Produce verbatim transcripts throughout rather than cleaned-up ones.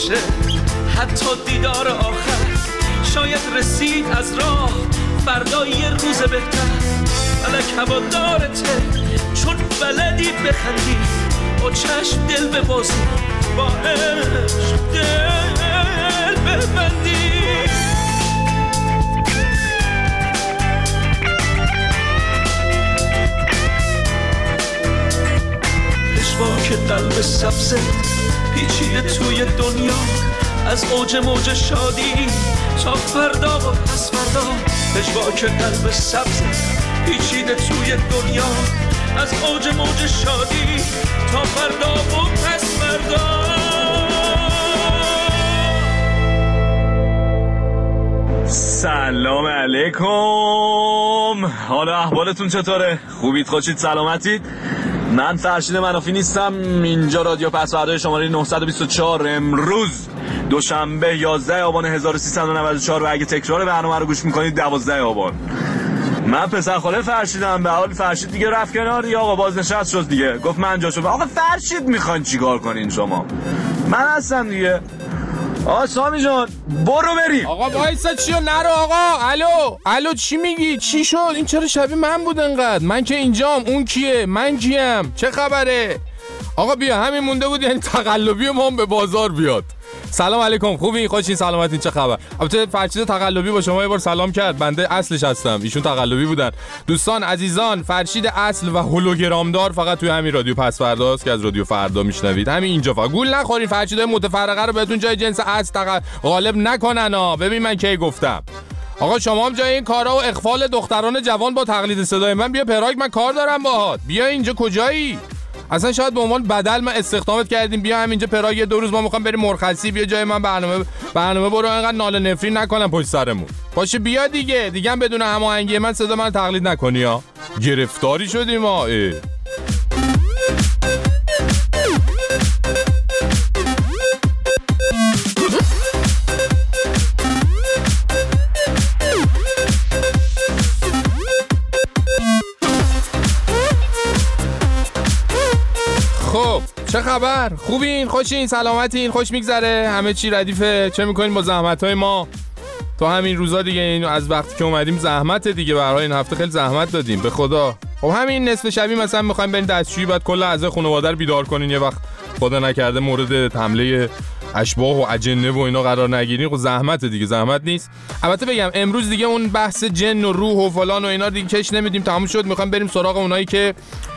باشه، حتی دیدار آخر شاید رسید از راه، فردا یه روز بهتر. فلک هوادارته چون بلدی بخندی، با چشم دل ببازی، با عشق دل ببندی. پشواک قلب سبزه پیچیده توی دنیا، از اوج موج شادی تا فردا و پس فردا. پشواک قلب سبزه پیچیده توی دنیا، از اوج موج شادی تا فردا و پس فردا. سلام علیکم، حالا احوالتون چطوره؟ خوبید، خوشید، سلامتید؟ من فرشید منافی نیستم، اینجا رادیو پسوردهای شماره نهصد و بیست و چهار. امروز دوشنبه یازده آبان هزار و سیصد و نود و چهار و اگه تکرار برنامه رو گوش میکنید دوازده آبان. من پسر خاله فرشیدم، به حال فرشید دیگه رفت کنار یا آقا بازنشست شد دیگه، گفت من جا شد. آقا فرشید میخواین چیکار کنین شما؟ من هستم دیگه. آقا سامی جان برو بریم. آقا وایسا، چیو نرو آقا. الو الو چی میگی؟ چی شد؟ این چرا شبیه من بود انقدر؟ من که اینجام، اون کیه؟ من کیم؟ چه خبره؟ آقا بیا، همین مونده بود یعنی تقلبی ما هم به بازار بیاد. سلام علیکم، خوبین؟ خوشین؟ سلامتین؟ چه خبر؟ البته فرشید تقلبی با شما یه بار سلام کرد، بنده اصلش هستم، ایشون تقلبی بودن. دوستان عزیزان، فرشید اصل و هولوگرامدار فقط توی همین رادیو پس فرداست که از رادیو فردا میشنوید. همین اینجا فقط گول نخورین، فرشیدای متفرقه رو بهتون جای جنس اصل تق... غالب نکنن ها. ببین من کی گفتم آقا شما هم جای این کارا و اغفال دختران جوان با تقلید صدای من بیا پراگ، من کار دارم باهات. بیا اینجا. کجایی؟ اصلا شاید به عنوان بدل ما استخدامت کردیم، بیا همینجا پراگ، دو روز ما میخوام بریم مرخصی، بیا جای من برنامه برنامه برو، اینقدر ناله نفرین نکنم پشت سرمون. باشه بیا دیگه، دیگه هم بدون هماهنگی من صدا من تقلید نکنی ها. گرفتاری شدیم ها. خب چه خبر؟ خوبین؟ خوشین؟ سلامتین؟ خوش میگذره؟ همه چی ردیفه؟ چه میکنین با زحمت‌های ما تو همین روزا دیگه؟ اینو از وقتی که اومدیم زحمت دیگه، برای این هفته خیلی زحمت دادیم به خدا. خب همین نصف شبی مثلا میخوایم بریم دستشویی، بعد کل اعضای خانواده رو بیدار کنین، یه وقت خدا نکرده مورد حمله اشباح و اجنه و اینا قرار نگیرین. خب زحمت دیگه، زحمت نیست. البته بگم امروز دیگه اون بحث جن و روح و فلان و اینا دیگه کش نمیدیم، تموم شد. میخوایم بریم سراغ اونایی که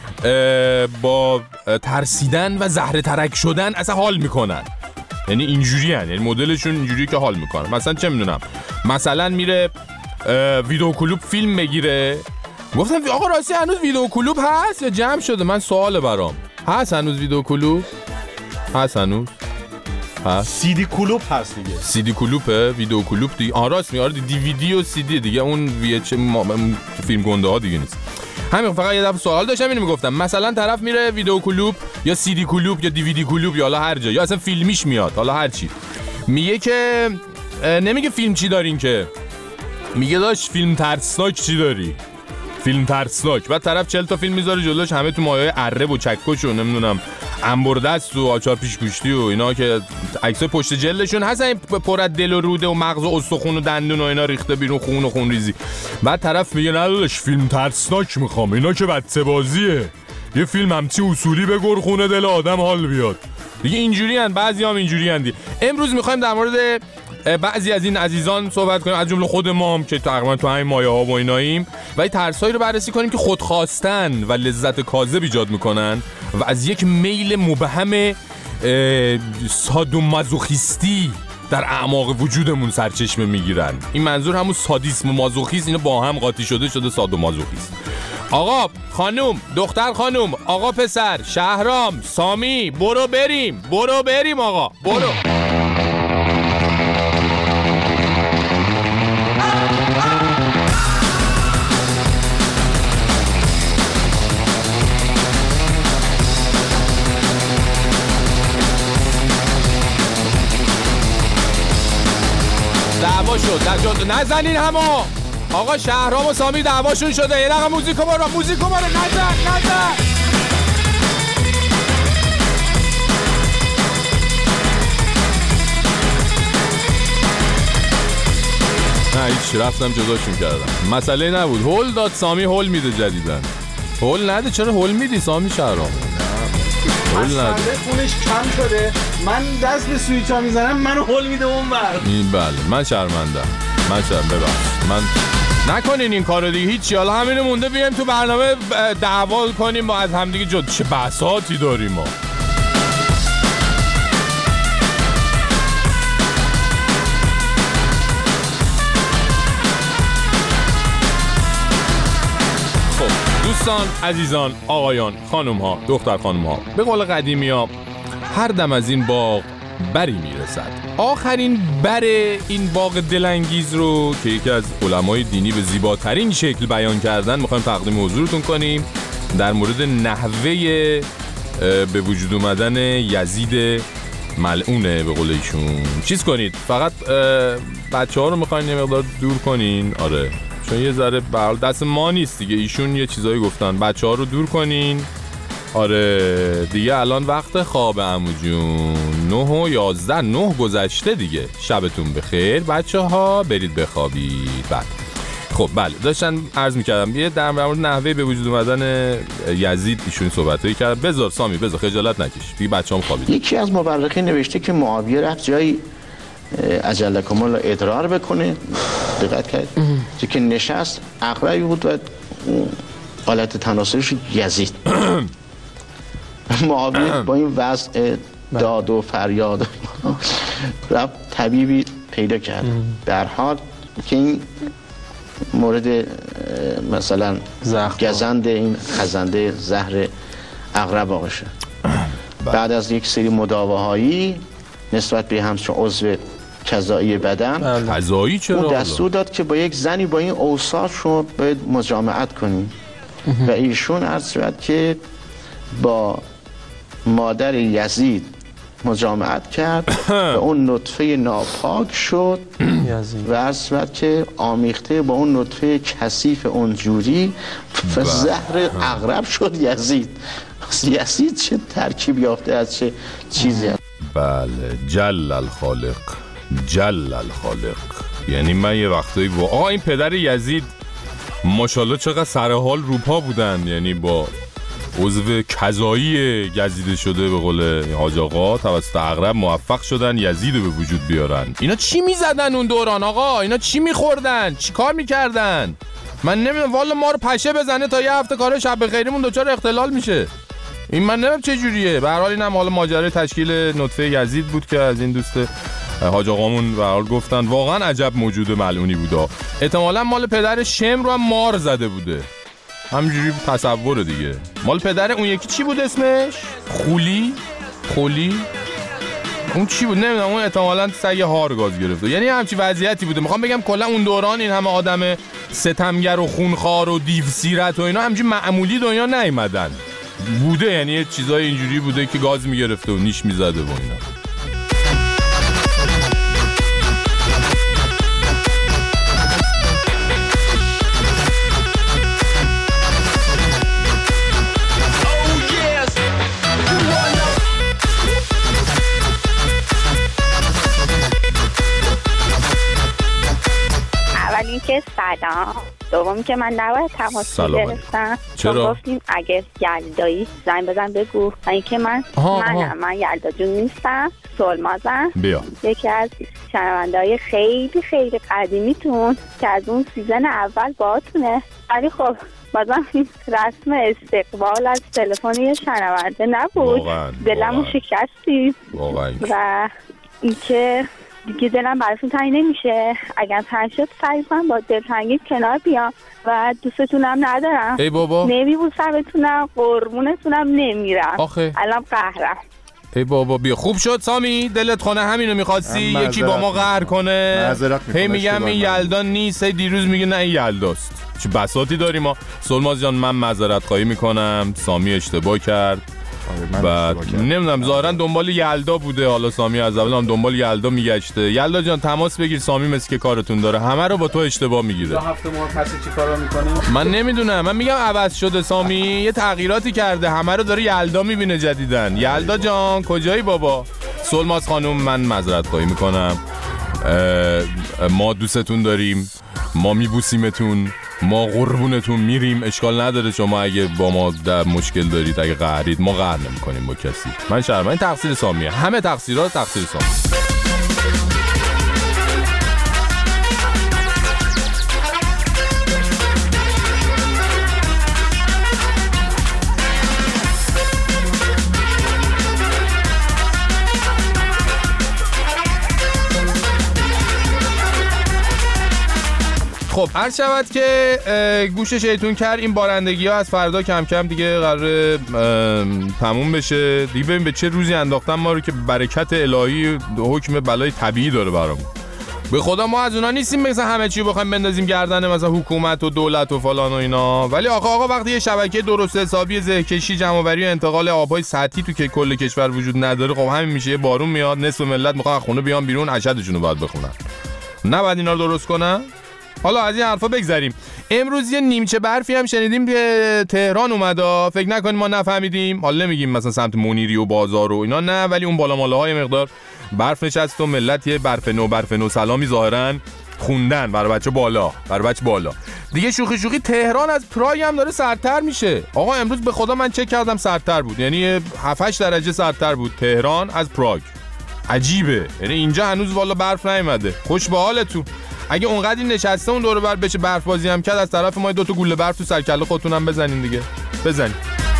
با ترسیدن و زهره ترک شدن اصلا حال میکنن، یعنی اینجوری هن. یعنی مدلشون اینجوری که حال میکنن. مثلا چه میدونم، مثلا میره ویدیو کلوب فیلم بگیره. گفتم آقا راستی هنوز ویدیو کلوب هست یا جمع شده؟ من سوال برام، هست هنوز ویدیو کلوب؟ هست هنوز؟ هست سی دی کلوب هست دیگه. سی دی کلوبه، ویدیو کلوب دیگه. آن راست میاره، دی وی دی و سی دی دیگه، اون وی اچ فیلم گنده ها دیگه نیست. همین فقط یه دفعه سوال داشتم اینو میگفتم. مثلا طرف میره ویدیو کلوب یا سی دی کلوب یا دی وی دی کلوب یا حالا هر جا، یا اصلا فیلمیش میاد، حالا هر چی، میگه که نمیگه فیلم چی دارین، که میگه داش فیلم ترسناک چی داری، فیلم ترسناک. بعد طرف چهل تا فیلم میذاره جلوش، همه تو مایه‌های اره و چکش و نمیدونم انبردست و آچار پیشگوشتی و اینا که عکسای پشت جلدشون هستن، پر از دل و روده و مغز و استخون و دندون و اینا ریخته بیرون، خون و خون ریزی. بعد طرف میگه نداداش فیلم ترسناک میخوام، اینا که بچه بازیه، یه فیلم همچی اصولی بگر خونه دل آدم حال بیاد دیگه. اینجوری ان، بعضی هم اینجوری اندی. امروز میخوایم در مورد بعضی از این عزیزان صحبت کنیم، از جمله خود ما هم که تقریبا تو همین مایه ها و ایناییم، و این ترسایی رو بررسی کنیم که خودخواستن و لذت کاذب ایجاد میکنن و از یک میل مبهم سادومازوخیستی در اعماق وجودمون سرچشمه میگیرن. این منظور همون سادیسم و مازوخیسم، اینا با هم قاطی شده شده سادومازوخیسم. آقا خانوم، دختر خانوم، آقا پسر، شهرام، سامی، برو بریم، برو بریم آقا، برو. دعوا شد، دعوا نزنین همو. آقا شهرام و سامی دعواشون شده. یه دقیقه موزیکو برو، موزیکو برو، نزن نزن. هیچ، رفتم جداشون کردم. مسئله نبود. هول داد سامی، هول میده جدیدن. هول نده. چرا هول میدی سامی شهرام؟ هول نده. خونش کم شده، من دست به سویچا میزنم، منو هول میده اون بر. این بله، من شرمندم. من شرم ببخش. من نکنین این کارو دیگه. هیچ، حالا همینو مونده بیایم تو برنامه دعوا کنیم با از همدیگه جد. چه بساطی داریم ما. دوستان، عزیزان، آقایان، خانم ها، دختر خانم ها، به قول قدیمی ها هر دم از این باغ بری میرسد. آخرین بر این باغ دلانگیز رو که یکی از علمای دینی به زیباترین شکل بیان کردن میخوایم تقدیم حضورتون کنیم در مورد نحوه به وجود اومدن یزید ملعونه. به قول ایشون چیز کنید، فقط بچه ها رو میخواین یه مقدار دور کنین. آره، چون یه ذره برال دست ما نیست دیگه. ایشون یه چیزایی گفتن، بچه ها رو دور کنین. آره دیگه الان وقت خواب عمو جون. نه و یازده نه گذشته دیگه. شبتون بخیر بچه ها، برید بخوابید. بعد خب بله، داشتن عرض میکردم یه در مورد نحوه به وجود اومدن یزید ایشون صحبتایی کرد. بذار سامی بذار، خجالت نکش دیگه، بچه‌ام خوابید. یکی از مورخین نوشته که معاویه رفت جایی اجلکم الله ادرار بکنه. دقت کرد که نشست عقربی بود و حالت تناسلش یزید. معاویه با این وضع داد و فریاد رفت طبیبی پیدا کرد در حال که این مورد مثلا گزند این خزنده زهر عقرب واقع شد. بعد از یک سری مداواهایی نسبت به همچون عضو کذایی بدن، کذایی چرا؟ اون دستور داد که با یک زنی با این اوصاف شما باید مجامعت کنیم و ایشون عرض شد که با مادر یزید مجامعت کرد و اون نطفه ناپاک شد و عرض شد که آمیخته با اون نطفه کثیف اونجوری و زهر عقرب شد یزید. یزید چه ترکیب یافته از چه چیزی هست. بله، جل الخالق، جل الخالق. یعنی من یه وقتایی با آقا این پدر یزید ماشاءالله چقدر سرحال روپا بودن، یعنی با عضو کذایی گزیده شده به قول حاج آقا توسط عقرب موفق شدن یزید رو به وجود بیارن. اینا چی میزدن اون دوران آقا؟ اینا چی میخوردن؟ چی کار میکردن؟ من نمیدونم والا، ما رو پشه بزنه تا یه هفته کار شب بخیریمون دوچار اختلال میشه. این من نمیدونم چه جوریه. به هر حال اینم حالا ماجرای تشکیل نطفه یزید بود که از این دوست حاج آقامون به هر حال گفتن. واقعا عجب موجود ملعونی بودا. احتمالاً مال پدر شم رو هم مار زده بوده. همینجوری تصوره دیگه. مال پدر اون یکی چی بود اسمش؟ خولی؟ خولی؟ اون چی بود؟ نمیدونم. اون احتمالاً سگ هار گاز گرفته. یعنی همچی وضعیتی بوده. میخوام بگم کلا اون دوران این همه آدم ستمگر و خونخوار و دیو سیرت و اینا همچین معمولی دنیا نیومدن. بوده، یعنی یه چیزای اینجوری بوده که گاز میگرفته و نیش میزده و اینا. اولی که سلام، دومی که من نباید تماس گرفتم. چرا؟ گفتیم اگه یلدایی زنگ بزن بگو. این که من آها منم آها. من یلدا جون نیستم، سلمازم. بیا. یکی از شنونده‌های خیلی خیلی قدیمیتون که از اون سیزن اول باهاتونه. ولی خب بازم رسم استقبال از تلفن یه شنونده نبود. دلمو شکستی. واقعا. و اینکه دیگه دلم براتون تنگ نمیشه. اگر تنگ شد سعی کنم با دلتنگی کنار بیام و دوستتونم ندارم. ای بابا. نمیبوسمتونم، قربونتونم نمیرم. آخه الان قهرم. ای بابا بیا. خوب شد سامی، دلت خونه همینو میخواستی یکی با ما قهر کنه. هی میگم این یلدا نیست، هی دیروز میگه نه این یلداست. چه بساطی داریم ما. سلماز جان من معذرت خواهی میکنم، سامی اشتباه کرد. بعد نمیدونم ظاهرا دنبال یلدا بوده. حالا سامی از اول هم دنبال یلدا میگشته. یلدا جان تماس بگیر، سامی مثل که کارتون داره همه رو با تو اشتباه میگیره. دو هفته ما پس چی کارا میکنیم؟ من نمیدونم. من میگم عوض شده سامی، یه تغییراتی کرده، همه رو داره یلدا میبینه جدیدن. یلدا جان کجایی بابا؟ سلماز خانم من معذرت خواهی میکنم، ما دوستتون داریم. ما میبوسیمتون، ما قربونتون میریم. اشکال نداره شما اگه با ما در مشکل دارید، اگه قهرید، ما قهر نمی‌کنیم با کسی. من شرمم، این تقصیر سامیه، همه تقصیرها تقصیر سامی. خب عرض شود که گوش شیطون کرد این بارندگی ها از فردا کم کم دیگه قراره تموم بشه دیگه. ببین به چه روزی انداختن ما رو که برکت الهی حکم بلای طبیعی داره برامون. به خدا ما از اونا نیستیم مثلا همه چی بخوایم بندازیم گردن مثلا حکومت و دولت و فلان و اینا. ولی آقا آقا وقتی یه شبکه درست حسابی زهکشی، جمع‌آوری و انتقال آب‌های سطحی تو که کل کشور وجود نداره، خب همین میشه. یه بارون میاد، نصف ملت میخوان خونه بیان بیرون، اشهدشون رو باید بخونن. نه بعد اینا رو درست کنن. حالا از این حرفا بگذریم. امروز یه نیمچه برفی هم شنیدیم که تهران اومده. فکر نکنید ما نفهمیدیم. حالا نمیگیم مثلا سمت منیری و بازار و اینا، نه، ولی اون بالا مالاهای مقدار برف نشست و ملت یه برف نو برف نو سلامی ظاهرا خوندن برای بچه بالا، برای بچه بالا. دیگه شوخی شوخی تهران از پراگ هم داره سردتر میشه. آقا امروز به خدا من چک کردم سردتر بود، یعنی هفت هشت درجه سردتر بود تهران از پراگ. عجیبه، یعنی اینجا هنوز والا برف نیومده. خوش به حالتون. اگه اونقدر نشسته اون دور بر بشه برف بازی هم کرد، از طرف ما دو تا گوله برف تو سرکله خودتون هم بزنین دیگه. بزنین.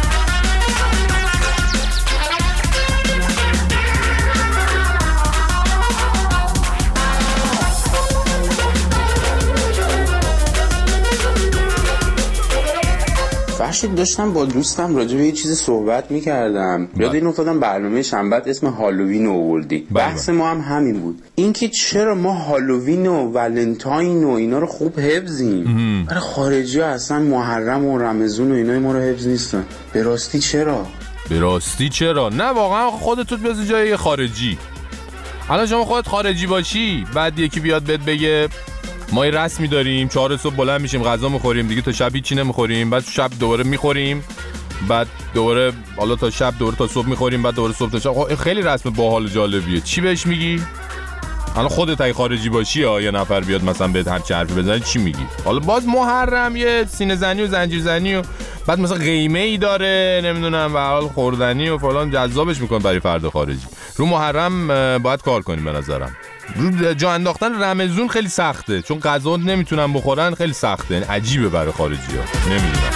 فرشید داشتم با دوستم راجع به یه چیزی صحبت می‌کردم. یاد این افتادم برنامه شنبه اسم هالووین رو آوردی. بحث ما هم همین بود. اینکه چرا ما هالووین و ولنتاین و اینا رو خوب حفظیم، برای خارجی‌ها اصلا محرم و رمضان و اینا ما رو حفظ نیستن. به راستی چرا؟ به راستی چرا؟ نه واقعا خودت بذار جای خارجی. الان شما خودت خارجی باشی، بعد یکی بیاد بهت بگه ما یه رسمی داریم، چهار صبح بلند میشیم غذا میخوریم دیگه تا شب هیچی نمیخوریم، بعد شب دوباره میخوریم، بعد دوباره حالا تا شب دوباره تا صبح میخوریم، بعد دوباره صبح تا شب. خیلی رسم باحال و جالبیه. چی بهش میگی؟ حالا خودت اگه خارجی باشی یا یه نفر بیاد مثلا بهت هر چی حرفی بزنه چی میگی؟ حالا باز محرم یه سینه زنی و زنجیر زنی و بعد مثلا قیمه ای داره، نمیدونم به حال خوردنی و فلان، جذابش میکنه برای فرد خارجی. رو محرم باید کار کنیم به نظرم. رو جا انداختن رمضون خیلی سخته، چون غذا نمیتونن بخورن، خیلی سخته، یعنی عجیبه برای خارجی‌ها. نمیدونم.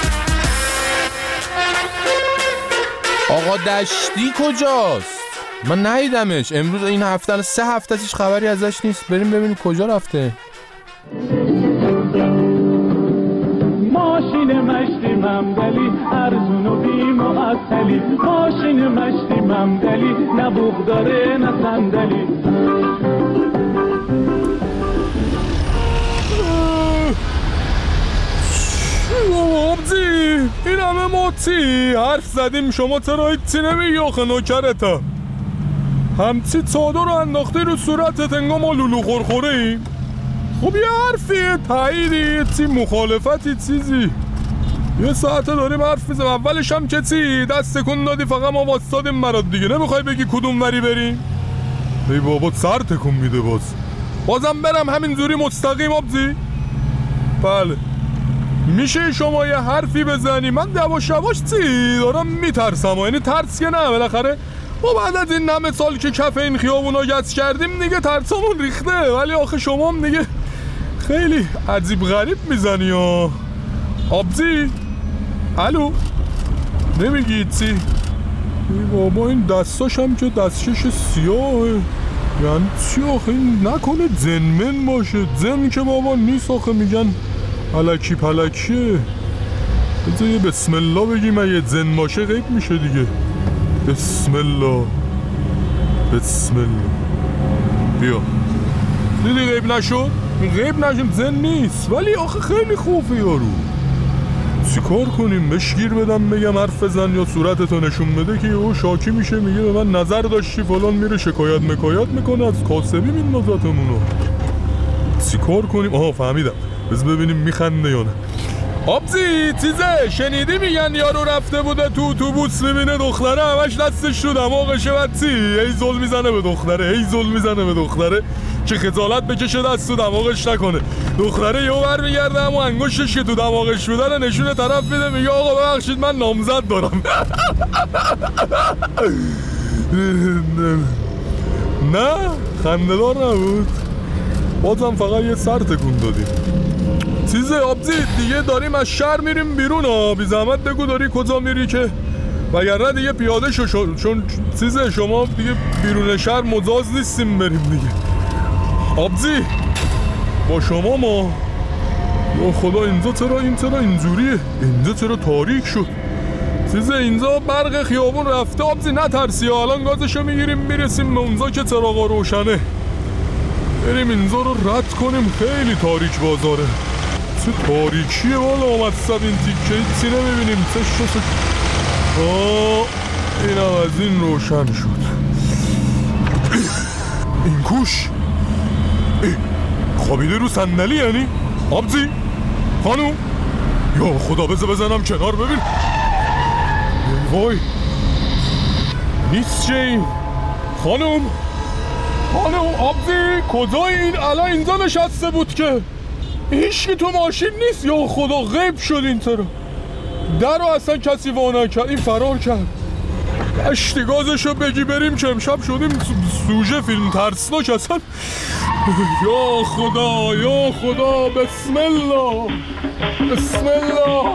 آقا دشتی کجاست؟ من ندیدمش امروز. این هفته سه هفته ازش خبری ازش نیست. بریم ببینیم کجا رفته. ماشین مشتی ممدلی ارزون و بی معطلی، ماشین مشتی ممدلی نه بوق داره نه صندلی. آبزی این همه موتی حرف زدیم، شما چرا هیچی نمیگی؟ آخه نوکرتم همچی چادر رو انداختی رو صورتت انگار ما لولو خورخوره ایم. خب یه حرفیه، تاییدی، چی مخالفتی، چیزی. یه ساعته داریم حرف میزم، اولش هم که چی دست تکون دادی فقط ما واسطادیم مراد دیگه. نمیخوای بگی کدوم وری بریم؟ ای بابا سر تکون میده. باز بازم برم همینجوری مستقیم آبزی؟ بله میشه شما یه حرفی بزنی؟ من دواش دواش چی دارم میترسم، یعنی ترس که نه، بالاخره ما بعد از این همه سال که کف این خیابونا گچ کردیم دیگه ترسمون ریخته. ولی آخه شما هم دیگه خیلی عجیب غریب میزنی ها. آبزی الو نمیگی چی؟ ای بابا این دستاش هم که دستشش سیاهه، یعنی چی آخه؟ این نکنه زنمن باشه؟ زن که بابا نیست آخه، میگن الکی پلکیه. بذار یه بسم الله بگیم، اگه زن باشه غیب میشه دیگه. بسم الله بسم الله. بیا دیدی غیب نشد؟ غیب نشد، زن نیست ولی آخه خیلی خوفه یارو. چی کار کنیم؟ بشگیر بدم بگم حرف بزن یا صورتتو نشون بده که یهو شاکی میشه میگه به من نظر داشتی فلان، میره شکایت مکایت میکنه از کاسبی میندازتمونو. چی کار کنیم؟ آها فهمیدم، بذار ببینیم میخنده یا نه. آبزی چیزه شنیدی میگن یارو رفته بوده تو اتوبوس میبینه دختره همش دستش رو دماغشه و چی هی زل میزنه به دختره، هی زل میزنه به دختره. که خجالت بکشه دست تو دماغش نکنه. دختره یهو برمیگرده اما انگشتش که تو دماغش بوده رو نشون طرف میده، میگه آقا ببخشید من نامزد دارم. نه خنده‌دار نبود، بازم فقط یه سر تکون دادیم. چیزه آبزی دیگه داریم از شهر میریم بیرون ها، بی زحمت بگو داری کجا میری که وگرنه دیگه پیاده شو، شو چون چیزه شما دیگه بیرون شهر مجاز نیستیم بریم دیگه. آبزی با شما ما یا خدا اینجا چرا این چرا اینجوریه؟ اینجا چرا تاریک شد؟ چیزه اینجا برق خیابون رفته. آبزی نترسی، الان گازشو میگیریم میرسیم به اونجا که چراغا روشنه. بریم اینجا رو رد کنیم، خیلی تاریک بازاره. چه تاریکیه والا، آمد صد این تیکه چی نمیبینیم. چه شو آه اینم از این روشن شد. این کوش خوابیده رو صندلی یعنی؟ آبزی خانوم یا خدا بزه بزنم کنار ببین. وای نیست چه این خانوم خانوم آبزی کجا این؟ الان اینجا نشسته بود که هیچ که تو ماشین نیست. یا خدا غیب شد این طرف، در رو اصلا کسی وا نکرد، این فرار کرد. اشتی گازشو بگی بریم که امشب شدیم سوژه فیلم ترسناک اصلا. یا خدا یا خدا بسم الله بسم الله.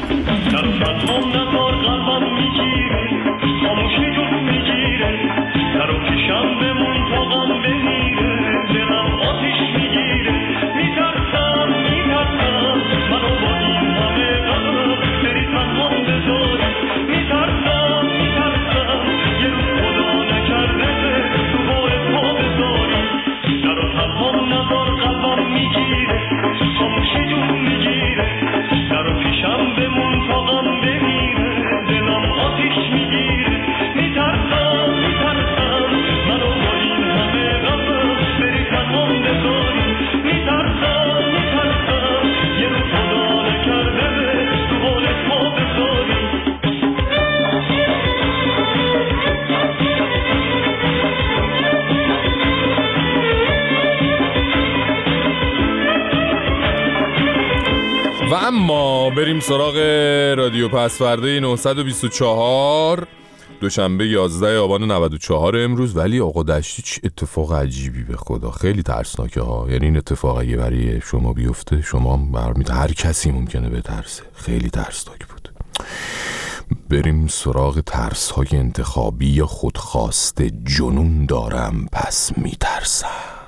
و اما بریم سراغ رادیو پسورده نهصد و بیست و چهار، دوشنبه یازده آبان نود و چهار امروز. ولی آقا دشتی چه اتفاق عجیبی به خدا، خیلی ترسناکه ها. یعنی این اتفاق اگه برای شما بیفته شما برمید، هر کسی ممکنه بترسه. خیلی ترسناک بود. بریم سراغ ترس های انتخابی یا خودخواسته. جنون دارم پس میترسم.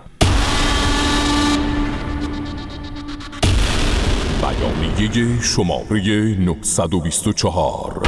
بیانیه شماره نهصد و بیست و چهار.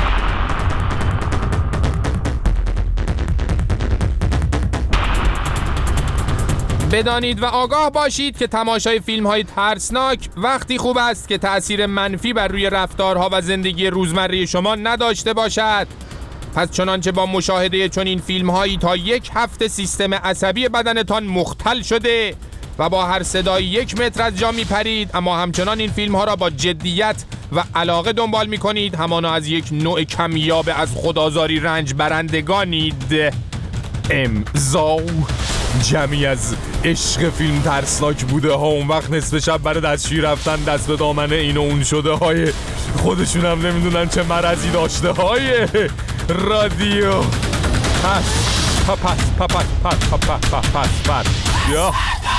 بدانید و آگاه باشید که تماشای فیلم های ترسناک وقتی خوب است که تأثیر منفی بر روی رفتارها و زندگی روزمره شما نداشته باشد. پس چنانچه با مشاهده چنین فیلم هایی تا یک هفته سیستم عصبی بدنتان مختل شده و با هر صدای یک متر از جا می پرید، اما همچنان این فیلم ها را با جدیت و علاقه دنبال می کنید، همانا از یک نوع کمیاب از خودآزاری رنج برندگانید. امضا جمعی از عشق فیلم ترسناک بوده ها اون وقت نصف شب برای دستشویی رفتن دست به دامنه این و اون شده های خودشون هم نمیدونن چه مرضی داشته های رادیو پس پس پس پس پس پس پس پس یا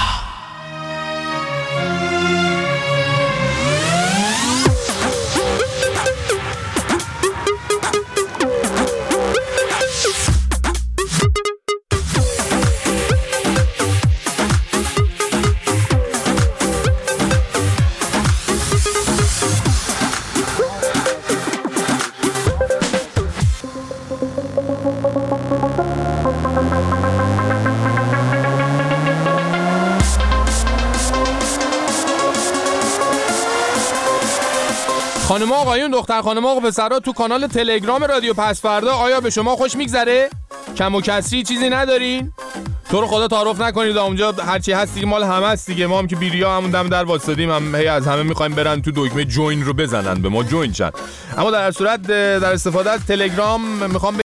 خانم آقایون، دختر خانم آقا پسرها، تو کانال تلگرام رادیو پسورده آیا به شما خوش میگذره؟ کم و کسری چیزی ندارین؟ تو رو خدا تعارف نکنید، اونجا هرچی هست دیگه مال همه است دیگه. ما هم که بیریا همون دم در واسطادیم، هم هی از همه میخوایم برن تو دکمه جوین رو بزنن، به ما جوین شن. اما در صورت در استفاده از تلگرام میخوام